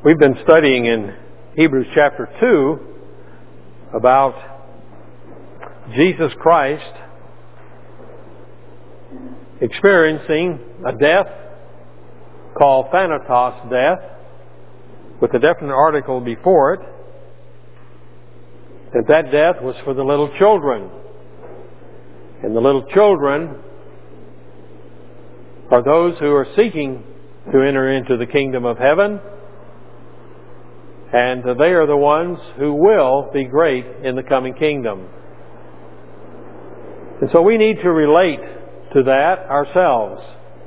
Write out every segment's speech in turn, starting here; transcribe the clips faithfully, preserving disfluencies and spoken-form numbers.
We've been studying in Hebrews chapter two about Jesus Christ experiencing a death called Thanatos death, with a definite article before it, that that death was for the little children. And the little children are those who are seeking to enter into the kingdom of heaven, and they are the ones who will be great in the coming kingdom. And so we need to relate to that ourselves.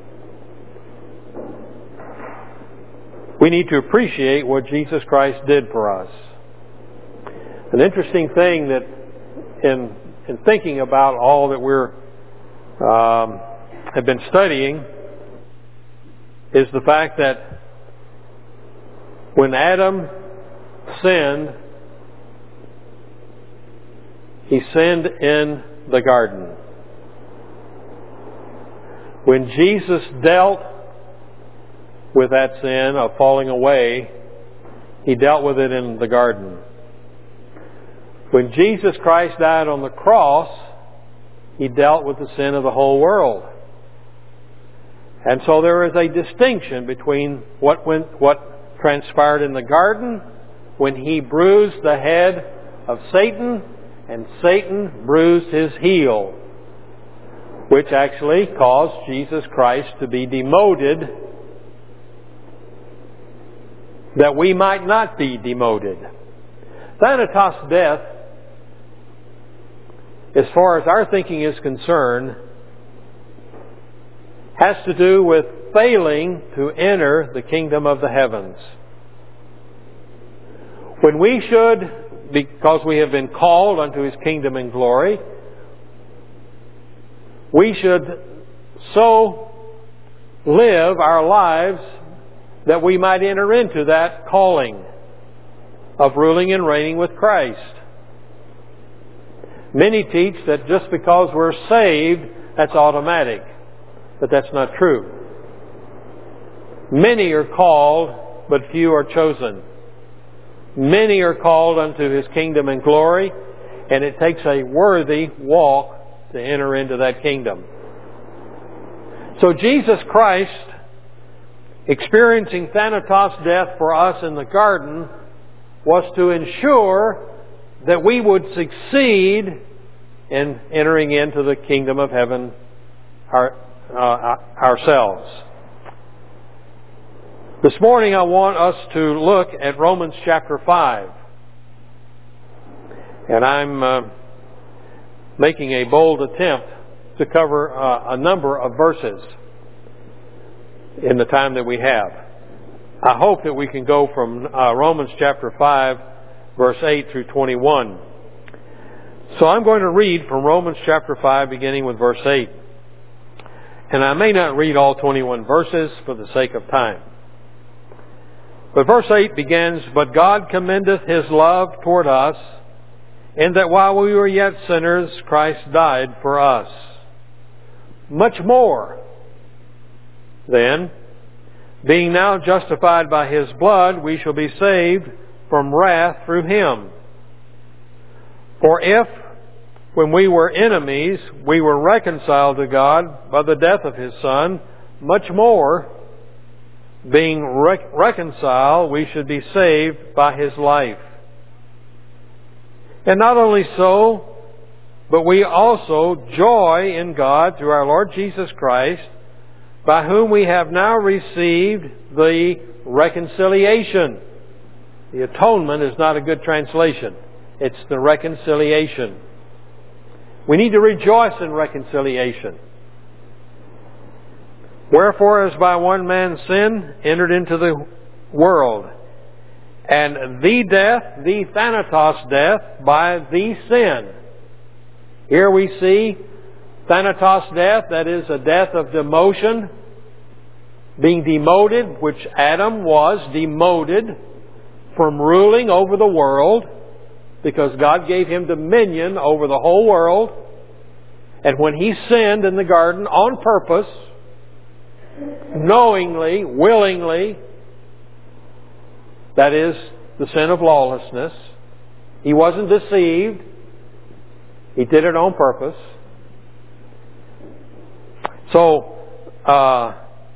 We need to appreciate what Jesus Christ did for us. An interesting thing that in, in thinking about all that we're um, have been studying is the fact that when Adam sinned, he sinned in the garden. When Jesus dealt with that sin of falling away, He dealt with it in the garden. When Jesus Christ died on the cross, He dealt with the sin of the whole world. And so there is a distinction between what went, what transpired in the garden when He bruised the head of Satan and Satan bruised His heel, which actually caused Jesus Christ to be demoted that we might not be demoted. Thanatos death, as far as our thinking is concerned, has to do with failing to enter the kingdom of the heavens. When we should, because we have been called unto His kingdom and glory, we should so live our lives that we might enter into that calling of ruling and reigning with Christ. Many teach that just because we're saved, that's automatic. But that's not true. Many are called, but few are chosen. Many are called unto His kingdom and glory, and it takes a worthy walk to enter into that kingdom. So Jesus Christ, experiencing Thanatos death for us in the garden, was to ensure that we would succeed in entering into the kingdom of heaven our, uh, ourselves. This morning I want us to look at Romans chapter five. And I'm uh, making a bold attempt to cover uh, a number of verses in the time that we have. I hope that we can go from uh, Romans chapter five, verse eight through twenty-one. So I'm going to read from Romans chapter five, beginning with verse eight. And I may not read all twenty-one verses for the sake of time. But verse eight begins, "But God commendeth His love toward us, in that while we were yet sinners, Christ died for us. Much more, then, being now justified by His blood, we shall be saved from wrath through Him. For if, when we were enemies, we were reconciled to God by the death of His Son, much more, being rec- reconciled, we should be saved by His life. And not only so, but we also joy in God through our Lord Jesus Christ, by whom we have now received the reconciliation." The atonement is not a good translation. It's the reconciliation. We need to rejoice in reconciliation. "Wherefore, as by one man sin entered into the world, and the death, the Thanatos death, by the sin." Here we see Thanatos death, that is a death of demotion, being demoted, which Adam was demoted from ruling over the world, because God gave him dominion over the whole world. And when he sinned in the garden on purpose, knowingly, willingly, That is the sin of lawlessness. He wasn't deceived. He did it on purpose. So, uh,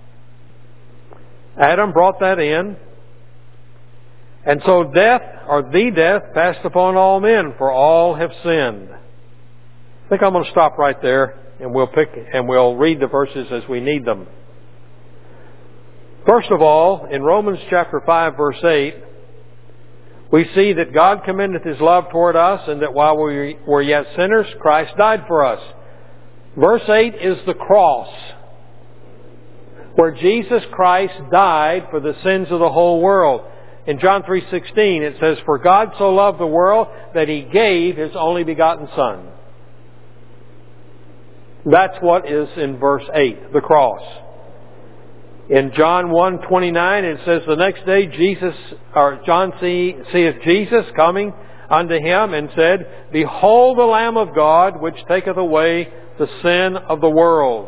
Adam brought that in. And so death, or the death, passed upon all men, for all have sinned. I think I'm going to stop right there, and we'll pick and we'll read the verses as we need them. First of all, in Romans chapter five, verse eight, we see that God commendeth His love toward us, and that while we were yet sinners, Christ died for us. Verse eight is the cross, where Jesus Christ died for the sins of the whole world. In John three sixteen, it says, "For God so loved the world that He gave His only begotten Son." That's what is in verse eight, the cross. In John one twenty-nine, it says, "The next day Jesus, or John see, seeth Jesus coming unto him, and said, Behold the Lamb of God, which taketh away the sin of the world."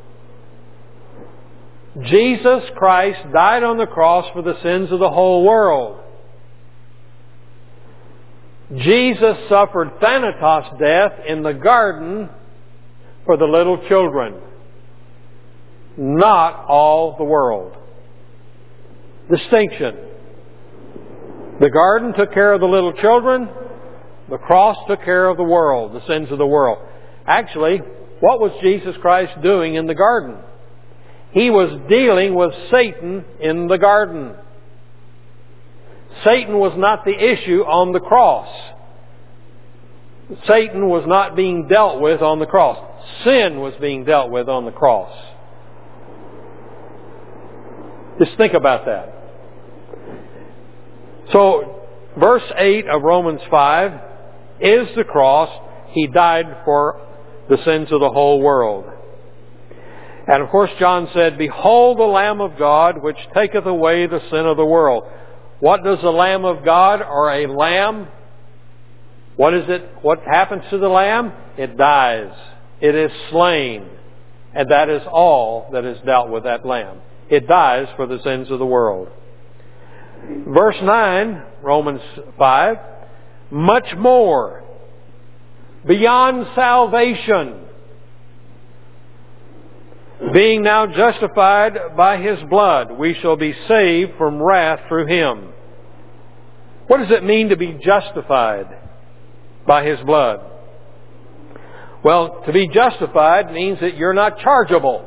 Jesus Christ died on the cross for the sins of the whole world. Jesus suffered Thanatos death in the garden for the little children, not all the world. Distinction. The garden took care of the little children. The cross took care of the world, the sins of the world. Actually, what was Jesus Christ doing in the garden? He was dealing with Satan in the garden. Satan was not the issue on the cross. Satan was not being dealt with on the cross. Sin was being dealt with on the cross. Just think about that. So, verse eight of Romans five is the cross. He died for the sins of the whole world. And of course John said, "Behold the Lamb of God, which taketh away the sin of the world." What does the Lamb of God, or a lamb, what is it? What happens to the lamb? It dies. It is slain. And that is all that is dealt with that lamb. It dies for the sins of the world. Verse nine, Romans five, "Much more, beyond salvation, being now justified by His blood, we shall be saved from wrath through Him." What does it mean to be justified by His blood? Well, to be justified means that you're not chargeable.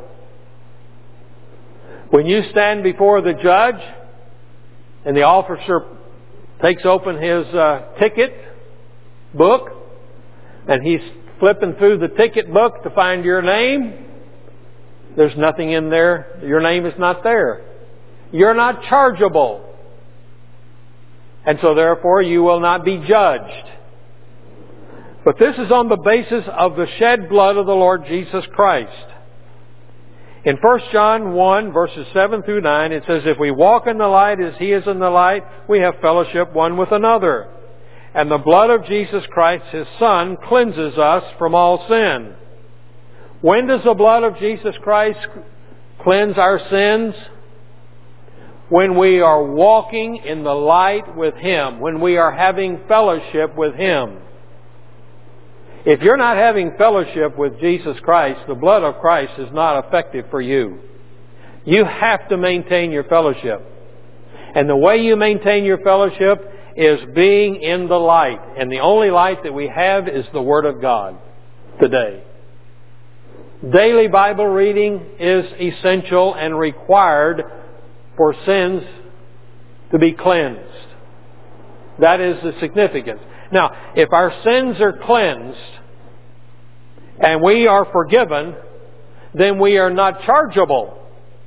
When you stand before the judge and the officer takes open his uh, ticket book and he's flipping through the ticket book to find your name, there's nothing in there. Your name is not there. You're not chargeable. And so therefore you will not be judged. But this is on the basis of the shed blood of the Lord Jesus Christ. In First John one, verses seven through nine, it says, "If we walk in the light as He is in the light, we have fellowship one with another. And the blood of Jesus Christ, His Son, cleanses us from all sin." When does the blood of Jesus Christ cleanse our sins? When we are walking in the light with Him. When we are having fellowship with Him. If you're not having fellowship with Jesus Christ, the blood of Christ is not effective for you. You have to maintain your fellowship. And the way you maintain your fellowship is being in the light. And the only light that we have is the Word of God today. Daily Bible reading is essential and required for sins to be cleansed. That is the significance. Now, if our sins are cleansed and we are forgiven, then we are not chargeable.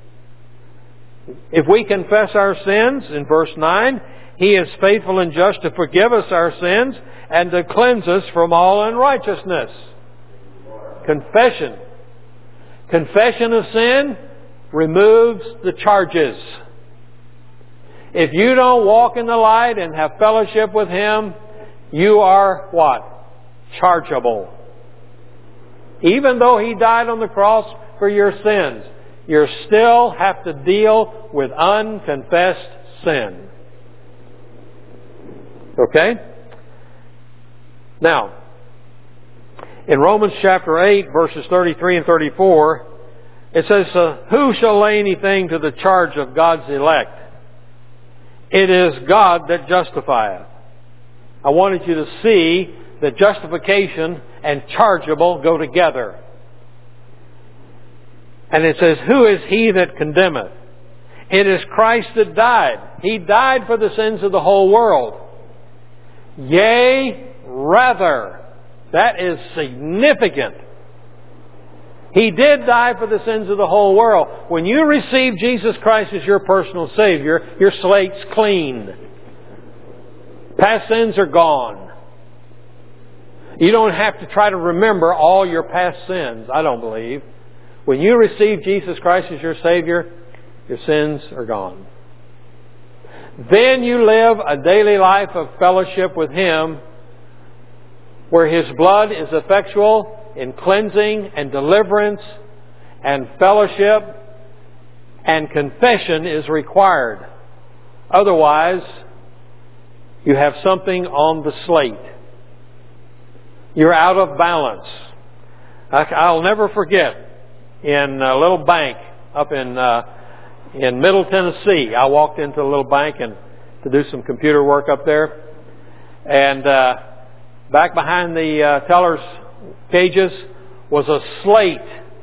If we confess our sins, in verse nine, He is faithful and just to forgive us our sins and to cleanse us from all unrighteousness. Confession. Confession of sin removes the charges. If you don't walk in the light and have fellowship with Him, you are what? Chargeable. Even though He died on the cross for your sins, you still have to deal with unconfessed sin. Okay? Now, in Romans chapter eight, verses thirty-three and thirty-four, it says, uh, who shall lay anything to the charge of God's elect? It is God that justifieth. I wanted you to see that justification and chargeable go together. And it says, who is he that condemneth? It is Christ that died. He died for the sins of the whole world. Yea, rather. That is significant. He did die for the sins of the whole world. When you receive Jesus Christ as your personal Savior, your slate's clean. Past sins are gone. You don't have to try to remember all your past sins, I don't believe. When you receive Jesus Christ as your Savior, your sins are gone. Then you live a daily life of fellowship with Him, where His blood is effectual in cleansing and deliverance and fellowship, and confession is required. Otherwise, you have something on the slate. You're out of balance. I'll never forget, in a little bank up in uh, in Middle Tennessee, I walked into a little bank and to do some computer work up there, and uh, back behind the uh, teller's cages was a slate.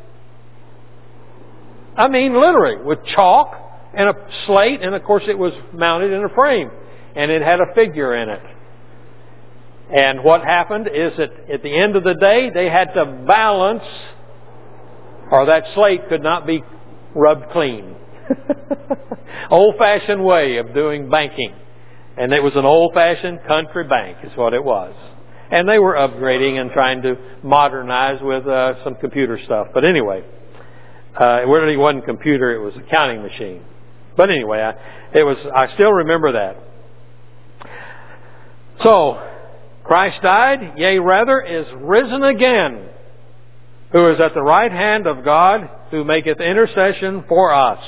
I mean, literally, with chalk and a slate, and of course it was mounted in a frame, and it had a figure in it. And what happened is that at the end of the day, they had to balance, or that slate could not be rubbed clean. Old-fashioned way of doing banking. And it was an old-fashioned country bank is what it was. And they were upgrading and trying to modernize with uh, some computer stuff. But anyway, uh, it really wasn't computer, it was a counting machine. But anyway, I, it was. I still remember that. So, Christ died, yea rather, is risen again, who is at the right hand of God, who maketh intercession for us.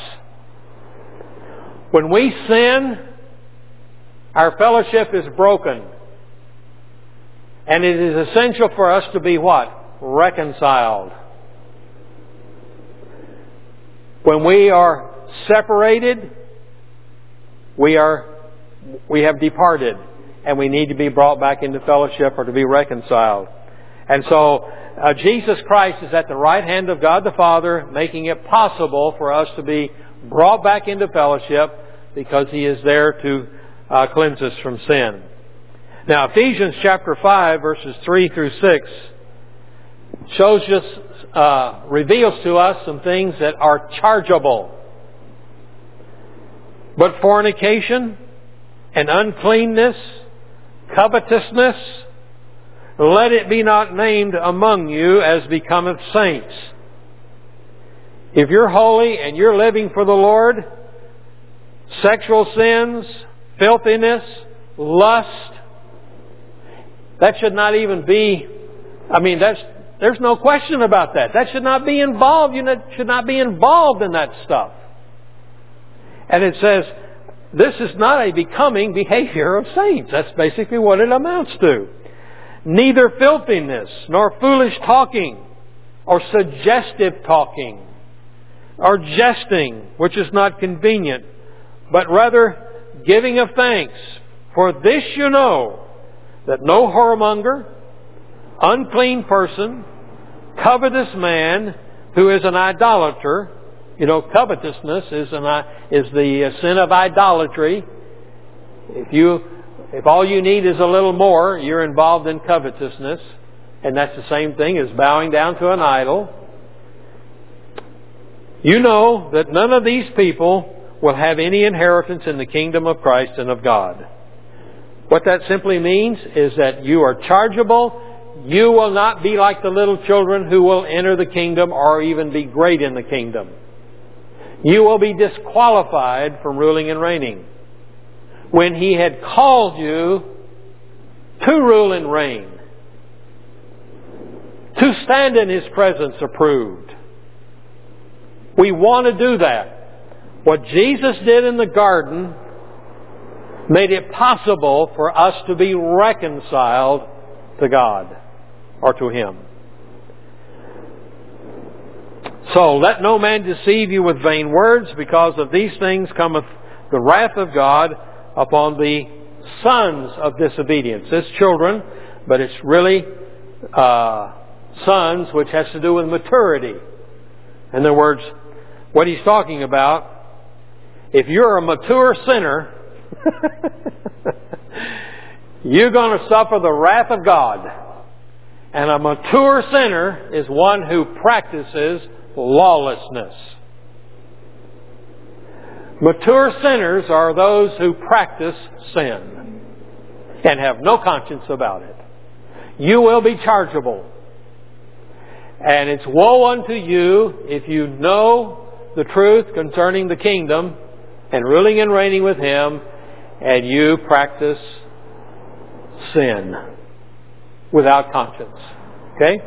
When we sin, our fellowship is broken. And it is essential for us to be what? Reconciled. When we are separated, we are we have departed, and we need to be brought back into fellowship or to be reconciled. And so uh, Jesus Christ is at the right hand of God the Father, making it possible for us to be brought back into fellowship because He is there to uh, cleanse us from sin. Now, Ephesians chapter five, verses three through six, shows us, uh, reveals to us some things that are chargeable. But fornication and uncleanness, covetousness, let it be not named among you as becometh saints. If you're holy and you're living for the Lord, sexual sins, filthiness, lust, that should not even be, I mean, that's, there's no question about that. That should not be involved. You should not be involved in that stuff. And it says, this is not a becoming behavior of saints. That's basically what it amounts to. Neither filthiness, nor foolish talking, or suggestive talking, or jesting, which is not convenient, but rather giving of thanks. For this you know, that no whoremonger, unclean person, covetous man, who is an idolater. You know, covetousness is an is the sin of idolatry. If you, if all you need is a little more, you're involved in covetousness, and that's the same thing as bowing down to an idol. You know that none of these people will have any inheritance in the kingdom of Christ and of God. What that simply means is that you are chargeable. You will not be like the little children who will enter the kingdom or even be great in the kingdom. You will be disqualified from ruling and reigning. When He had called you to rule and reign, to stand in His presence approved. We want to do that. What Jesus did in the garden made it possible for us to be reconciled to God or to Him. So let no man deceive you with vain words, because of these things cometh the wrath of God upon the sons of disobedience. It's children, but it's really uh, sons, which has to do with maturity. In other words, what he's talking about, if you're a mature sinner, you're going to suffer the wrath of God. And a mature sinner is one who practices lawlessness. Mature sinners are those who practice sin and have no conscience about it. You will be chargeable. And it's woe unto you if you know the truth concerning the kingdom and ruling and reigning with Him, and you practice sin without conscience. Okay?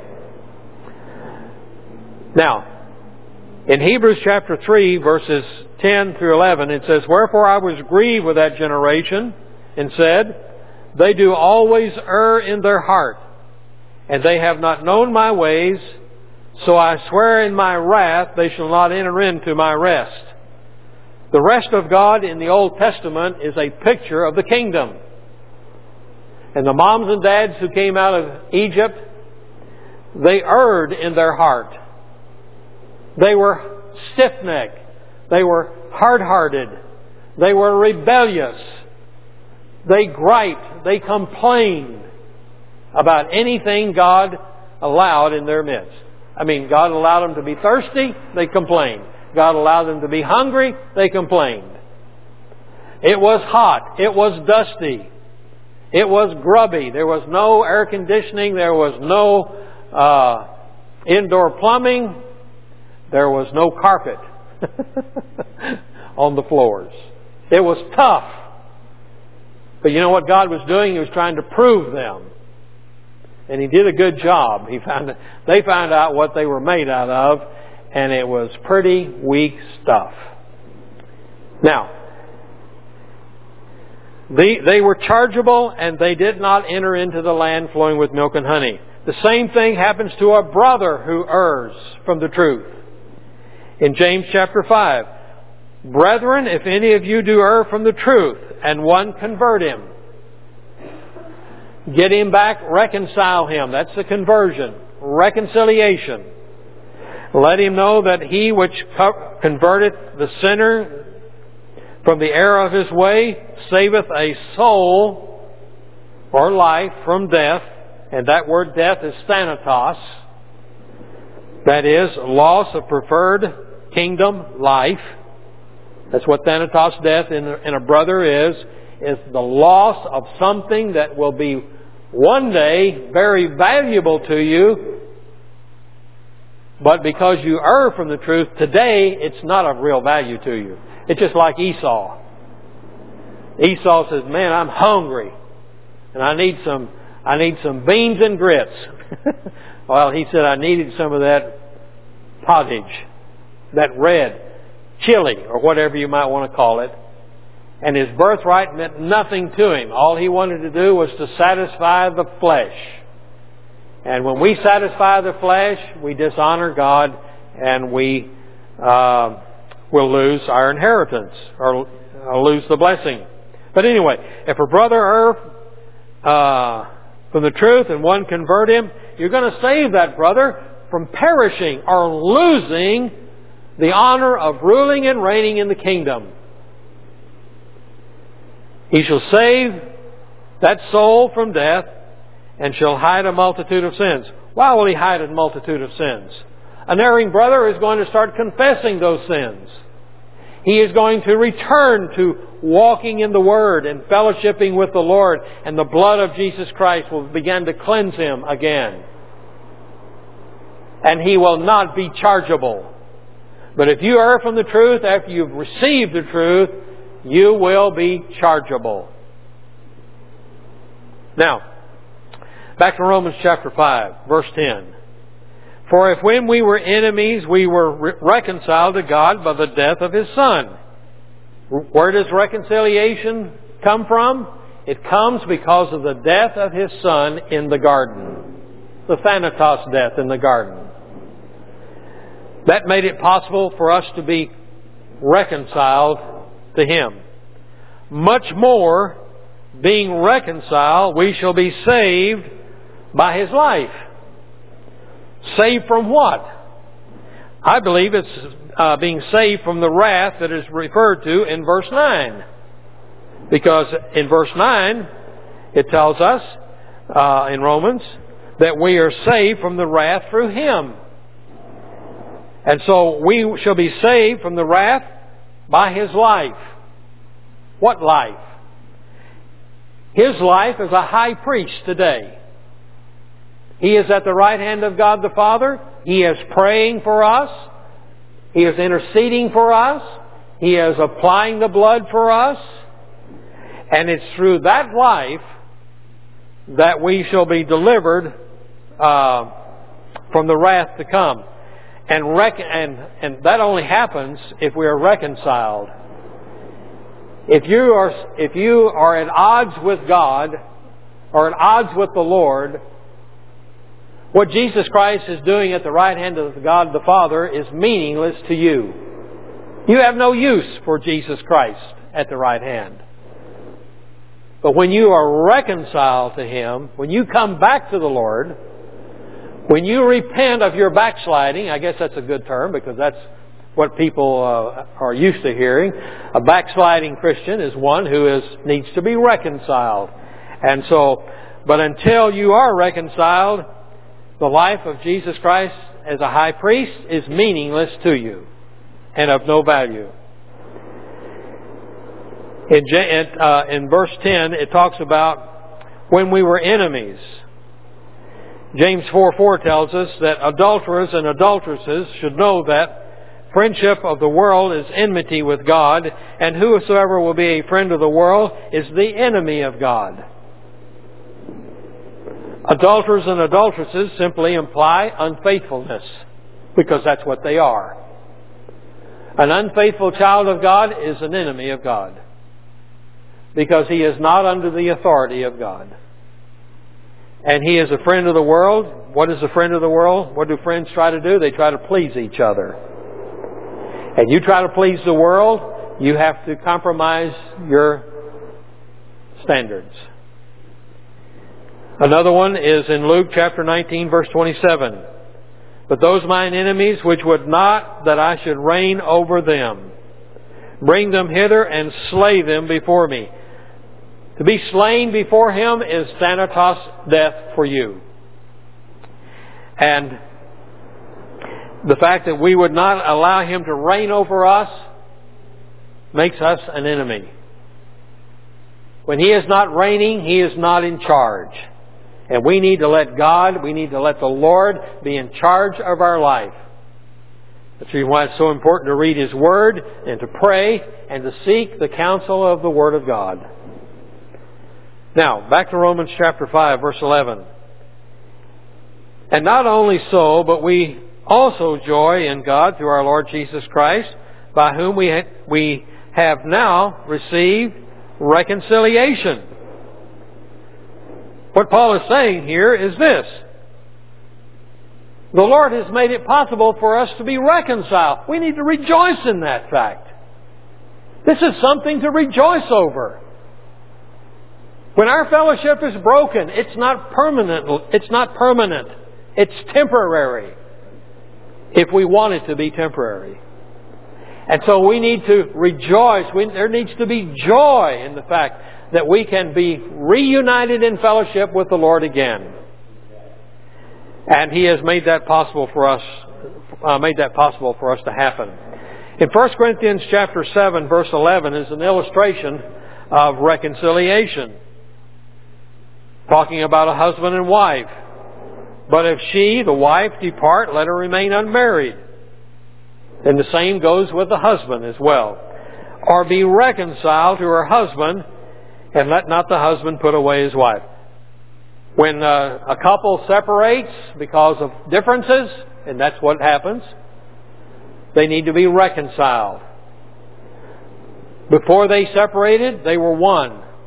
Now, in Hebrews chapter three, verses ten through eleven, it says, Wherefore I was grieved with that generation, and said, They do always err in their heart, and they have not known my ways, so I swear in my wrath they shall not enter into my rest. The rest of God in the Old Testament is a picture of the kingdom. And the moms and dads who came out of Egypt, they erred in their heart. They were stiff-necked. They were hard-hearted. They were rebellious. They griped. They complained about anything God allowed in their midst. I mean, God allowed them to be thirsty, they complained. God allowed them to be hungry, they complained. It was hot. It was dusty. It was grubby. There was no air conditioning. There was no uh, indoor plumbing. There was no carpet on the floors. It was tough. But you know what God was doing? He was trying to prove them. And He did a good job. He found They found out what they were made out of, and it was pretty weak stuff. Now, they, they were chargeable, and they did not enter into the land flowing with milk and honey. The same thing happens to a brother who errs from the truth. In James chapter five, Brethren, if any of you do err from the truth, and one convert him, get him back, reconcile him. That's the conversion. Reconciliation. Let him know that he which converteth the sinner from the error of his way saveth a soul or life from death. And that word death is thanatos. That is, loss of preferred kingdom life. That's what thanatos death in a, in a brother is, is the loss of something that will be one day very valuable to you, but because you err from the truth, today it's not of real value to you. It's just like Esau. Esau says, man, I'm hungry, and I need some, I need some beans and grits. Well, he said, I needed some of that pottage, that red chili, or whatever you might want to call it. And his birthright meant nothing to him. All he wanted to do was to satisfy the flesh. And when we satisfy the flesh, we dishonor God, and we uh, will lose our inheritance, or uh, lose the blessing. But anyway, if a brother err uh, from the truth and one convert him, you're going to save that brother from perishing or losing the honor of ruling and reigning in the kingdom. He shall save that soul from death, and shall hide a multitude of sins. Why will he hide a multitude of sins? An erring brother is going to start confessing those sins. He is going to return to walking in the Word and fellowshipping with the Lord, and the blood of Jesus Christ will begin to cleanse him again. And he will not be chargeable. But if you err from the truth after you've received the truth, you will be chargeable. Now, back to Romans chapter five, verse ten. For if when we were enemies, we were re- reconciled to God by the death of His Son. Where does reconciliation come from? It comes because of the death of His Son in the garden. The Thanatos death in the garden. That made it possible for us to be reconciled to Him. Much more, being reconciled, we shall be saved by His life. Saved from what? I believe it's uh, being saved from the wrath that is referred to in verse nine. Because in verse nine, it tells us uh, in Romans that we are saved from the wrath through Him. And so we shall be saved from the wrath by His life. What life? His life as a high priest today. He is at the right hand of God the Father. He is praying for us. He is interceding for us. He is applying the blood for us. And it's through that life that we shall be delivered uh, from the wrath to come. And, rec- and, and that only happens if we are reconciled. If you are, if you are at odds with God, or at odds with the Lord, what Jesus Christ is doing at the right hand of God the Father is meaningless to you. You have no use for Jesus Christ at the right hand. But when you are reconciled to Him, when you come back to the Lord, when you repent of your backsliding, I guess that's a good term because that's what people uh, are used to hearing. A backsliding Christian is one who is needs to be reconciled. And so, but until you are reconciled, the life of Jesus Christ as a high priest is meaningless to you and of no value. In, uh, in verse ten, it talks about when we were enemies. James four four tells us that adulterers and adulteresses should know that friendship of the world is enmity with God, and whosoever will be a friend of the world is the enemy of God. Adulterers and adulteresses simply imply unfaithfulness, because that's what they are. An unfaithful child of God is an enemy of God, because he is not under the authority of God. And he is a friend of the world. What is a friend of the world? What do friends try to do? They try to please each other. And you try to please the world, you have to compromise your standards. Another one is in Luke chapter nineteen, verse twenty-seven. But those mine enemies which would not that I should reign over them, bring them hither and slay them before me. To be slain before Him is thanatos, death for you. And the fact that we would not allow Him to reign over us makes us an enemy. When He is not reigning, He is not in charge. And we need to let God, we need to let the Lord be in charge of our life. That's why it's so important to read His Word and to pray and to seek the counsel of the Word of God. Now, back to Romans chapter five, verse eleven. And not only so, but we also joy in God through our Lord Jesus Christ, by whom we ha- we have now received reconciliation. What Paul is saying here is this. The Lord has made it possible for us to be reconciled. We need to rejoice in that fact. This is something to rejoice over. When our fellowship is broken, it's not permanent. It's not permanent. It's temporary. If we want it to be temporary. And so we need to rejoice. We, there needs to be joy in the fact that we can be reunited in fellowship with the Lord again. And He has made that possible for us, uh, made that possible for us to happen. In First Corinthians chapter seven, verse eleven is an illustration of reconciliation. Talking about a husband and wife. But if she, the wife, depart, let her remain unmarried. And the same goes with the husband as well. Or be reconciled to her husband, and let not the husband put away his wife. When uh, a couple separates because of differences, and that's what happens, they need to be reconciled. Before they separated, they were one.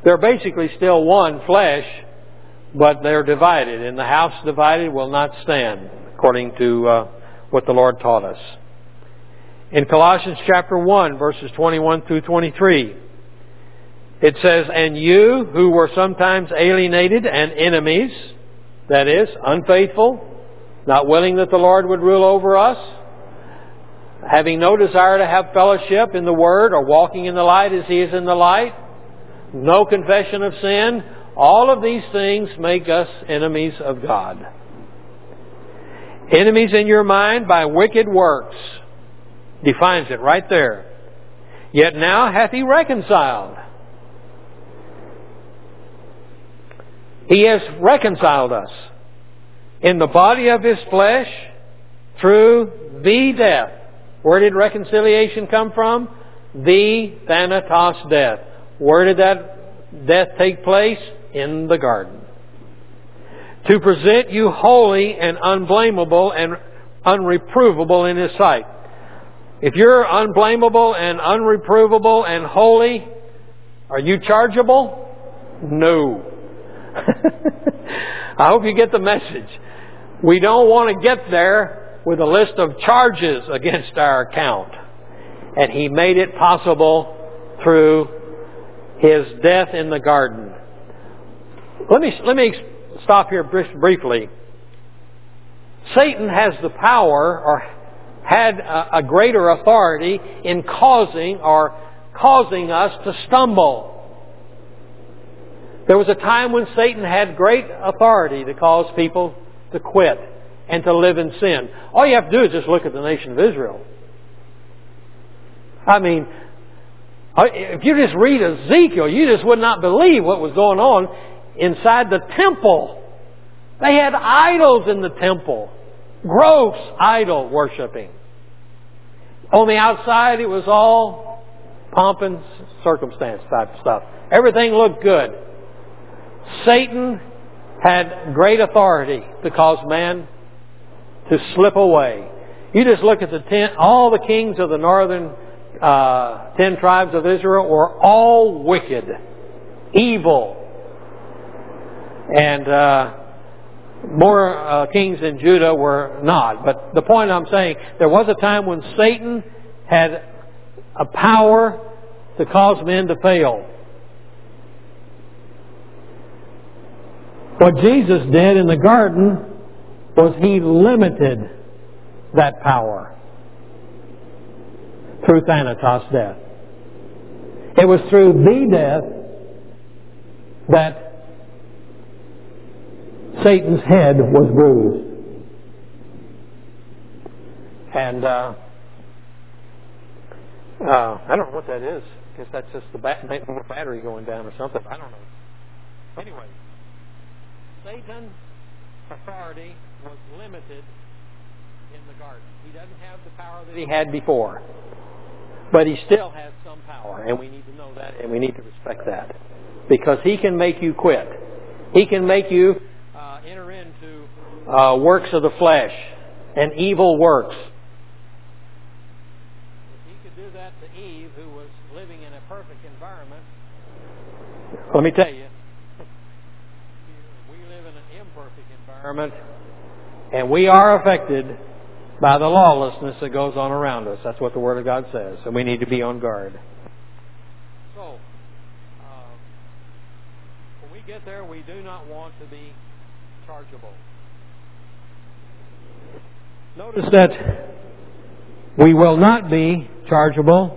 They're basically still one flesh, but they're divided. And the house divided will not stand, according to uh, what the Lord taught us. In Colossians chapter one, verses twenty-one through twenty-three, it says, "And you who were sometimes alienated and enemies," that is, unfaithful, not willing that the Lord would rule over us, having no desire to have fellowship in the Word or walking in the light as He is in the light, no confession of sin, all of these things make us enemies of God. Enemies in your mind by wicked works. Defines it right there. Yet now hath He reconciled. He has reconciled us in the body of His flesh through the death. Where did reconciliation come from? The Thanatos death. Where did that death take place? In the garden. To present you holy and unblameable and unreprovable in His sight. If you're unblameable and unreprovable and holy, are you chargeable? No. I hope you get the message. We don't want to get there with a list of charges against our account. And He made it possible through His death in the garden. Let me, let me stop here briefly. Satan has the power, or had a, a greater authority in causing or causing us to stumble. There was a time when Satan had great authority to cause people to quit and to live in sin. All you have to do is just look at the nation of Israel. I mean, if you just read Ezekiel, you just would not believe what was going on inside the temple. They had idols in the temple. Gross idol worshiping. On the outside, it was all pomp and circumstance type stuff. Everything looked good. Satan had great authority to cause man to slip away. You just look at the ten, all the kings of the northern uh, ten tribes of Israel were all wicked, evil, and uh, more uh, kings in Judah were not. But the point I'm saying, there was a time when Satan had a power to cause men to fail. What Jesus did in the garden was He limited that power through Thanatos death. It was through the death that Satan's head was bruised. And uh, uh, I don't know what that is. I guess that's just the bat- battery going down or something. I don't know. Anyway, Satan's authority was limited in the garden. He doesn't have the power that he had before. But he still has some power, and we need to know that, and we need to respect that. Because he can make you quit. He can make you uh, enter into uh, works of the flesh and evil works. If he could do that to Eve, who was living in a perfect environment, let me tell you, we live in an imperfect environment, and we are affected by the lawlessness that goes on around us. That's what the Word of God says, and we need to be on guard. So, uh, when we get there, we do not want to be chargeable. Notice that we will not be chargeable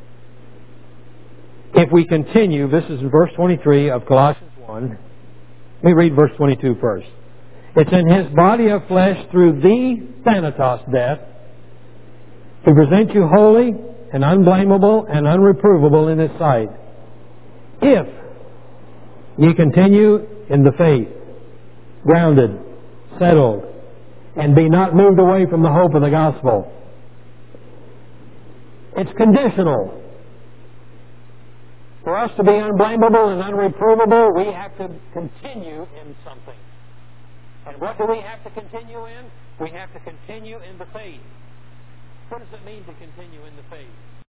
if we continue. This is in verse twenty-three of Colossians one. Let me read verse twenty-two first. It's in His body of flesh through the Thanatos death to present you holy and unblameable and unreprovable in His sight, if ye continue in the faith, grounded, settled, and be not moved away from the hope of the gospel. It's conditional. For us to be unblameable and unreprovable, we have to continue in something. And what do we have to continue in? We have to continue in the faith. What does it mean to continue in the faith?